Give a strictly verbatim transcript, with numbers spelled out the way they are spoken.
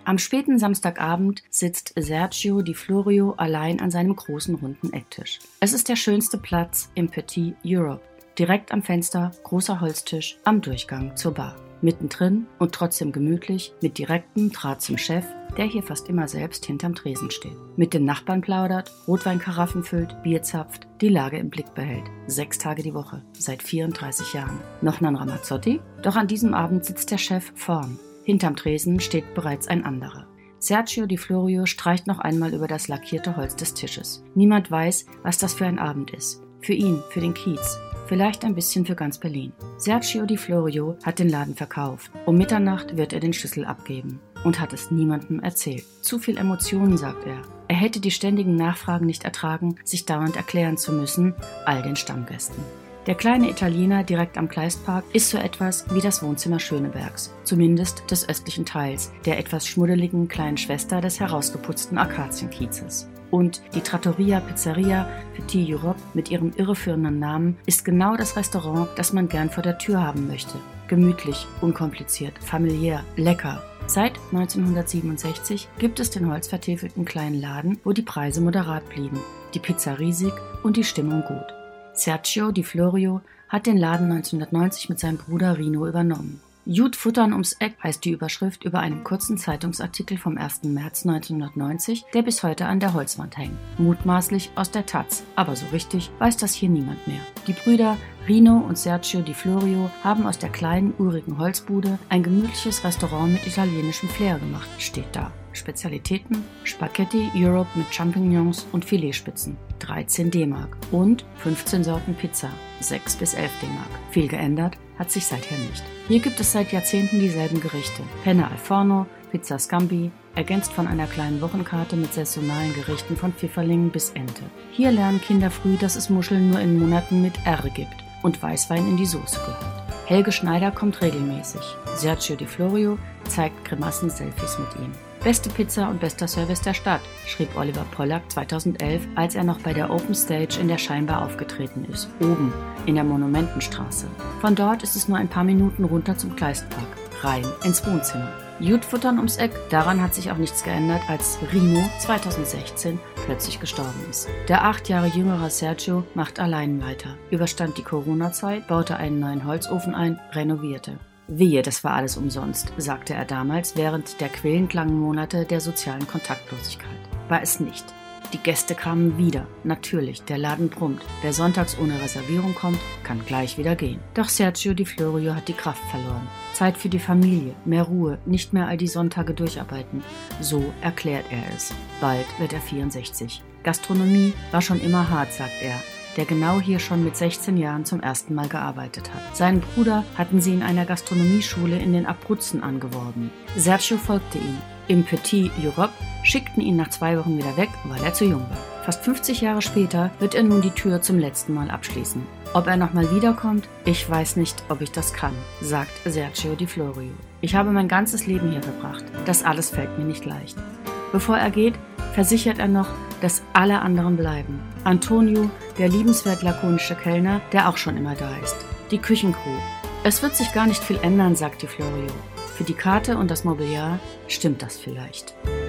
Am späten Samstagabend sitzt Sergio Di Florio allein an seinem großen runden Ecktisch. Es ist der schönste Platz im Petit Europe. Direkt am Fenster, großer Holztisch am Durchgang zur Bar. Mittendrin und trotzdem gemütlich, mit direktem Draht zum Chef, der hier fast immer selbst hinterm Tresen steht. Mit den Nachbarn plaudert, Rotweinkaraffen füllt, Bier zapft, die Lage im Blick behält. Sechs Tage die Woche, seit vierunddreißig Jahren. Noch ein Ramazzotti? Doch an diesem Abend sitzt der Chef vorn. Hinterm Tresen steht bereits ein anderer. Sergio Di Florio streicht noch einmal über das lackierte Holz des Tisches. Niemand weiß, was das für ein Abend ist. Für ihn, für den Kiez. Vielleicht ein bisschen für ganz Berlin. Sergio Di Florio hat den Laden verkauft. Um Mitternacht wird er den Schlüssel abgeben. Und hat es niemandem erzählt. Zu viel Emotionen, sagt er. Er hätte die ständigen Nachfragen nicht ertragen, sich dauernd erklären zu müssen, all den Stammgästen. Der kleine Italiener direkt am Kleistpark ist so etwas wie das Wohnzimmer Schönebergs, zumindest des östlichen Teils, der etwas schmuddeligen kleinen Schwester des herausgeputzten Akazienkiezes. Und die Trattoria Pizzeria Petit Europe mit ihrem irreführenden Namen ist genau das Restaurant, das man gern vor der Tür haben möchte. Gemütlich, unkompliziert, familiär, lecker. Seit neunzehnhundertsiebenundsechzig gibt es den holzvertäfelten kleinen Laden, wo die Preise moderat blieben, die Pizza riesig und die Stimmung gut. Sergio Di Florio hat den Laden neunzehnhundertneunzig mit seinem Bruder Rino übernommen. Jud futtern ums Eck heißt die Überschrift über einen kurzen Zeitungsartikel vom ersten März neunzehnhundertneunzig, der bis heute an der Holzwand hängt. Mutmaßlich aus der Taz, aber so richtig weiß das hier niemand mehr. Die Brüder Rino und Sergio Di Florio haben aus der kleinen, urigen Holzbude ein gemütliches Restaurant mit italienischem Flair gemacht, steht da. Spezialitäten: Spaghetti Europe mit Champignons und Filetspitzen, dreizehn D-Mark und fünfzehn Sorten Pizza, sechs bis elf D-Mark. Viel geändert hat sich seither nicht. Hier gibt es seit Jahrzehnten dieselben Gerichte. Penne al forno, Pizza Scampi, ergänzt von einer kleinen Wochenkarte mit saisonalen Gerichten von Pfifferlingen bis Ente. Hier lernen Kinder früh, dass es Muscheln nur in Monaten mit R gibt und Weißwein in die Soße gehört. Helge Schneider kommt regelmäßig. Sergio Di Florio zeigt Grimassen-Selfies mit ihm. Beste Pizza und bester Service der Stadt, schrieb Oliver Pollack zweitausendelf, als er noch bei der Open Stage in der Scheinbar aufgetreten ist, oben in der Monumentenstraße. Von dort ist es nur ein paar Minuten runter zum Kleistpark, rein ins Wohnzimmer. Jud futtern ums Eck, daran hat sich auch nichts geändert, als Rino zweitausendsechzehn plötzlich gestorben ist. Der acht Jahre jüngere Sergio macht allein weiter, überstand die Corona-Zeit, baute einen neuen Holzofen ein, renovierte. Wehe, das war alles umsonst, sagte er damals während der quälend langen Monate der sozialen Kontaktlosigkeit. War es nicht. Die Gäste kamen wieder. Natürlich, der Laden brummt. Wer sonntags ohne Reservierung kommt, kann gleich wieder gehen. Doch Sergio Di Florio hat die Kraft verloren. Zeit für die Familie, mehr Ruhe, nicht mehr all die Sonntage durcharbeiten. So erklärt er es. Bald wird er vierundsechzig. Gastronomie war schon immer hart, sagt er, der genau hier schon mit sechzehn Jahren zum ersten Mal gearbeitet hat. Seinen Bruder hatten sie in einer Gastronomieschule in den Abruzzen angeworben. Sergio folgte ihm. Im Petit Europe schickten ihn nach zwei Wochen wieder weg, weil er zu jung war. Fast fünfzig Jahre später wird er nun die Tür zum letzten Mal abschließen. Ob er nochmal wiederkommt? Ich weiß nicht, ob ich das kann, sagt Sergio Di Florio. Ich habe mein ganzes Leben hier verbracht. Das alles fällt mir nicht leicht. Bevor er geht, versichert er noch, dass alle anderen bleiben. Antonio, der liebenswert lakonische Kellner, der auch schon immer da ist. Die Küchencrew. Es wird sich gar nicht viel ändern, sagt Di Florio. Für die Karte und das Mobiliar stimmt das vielleicht.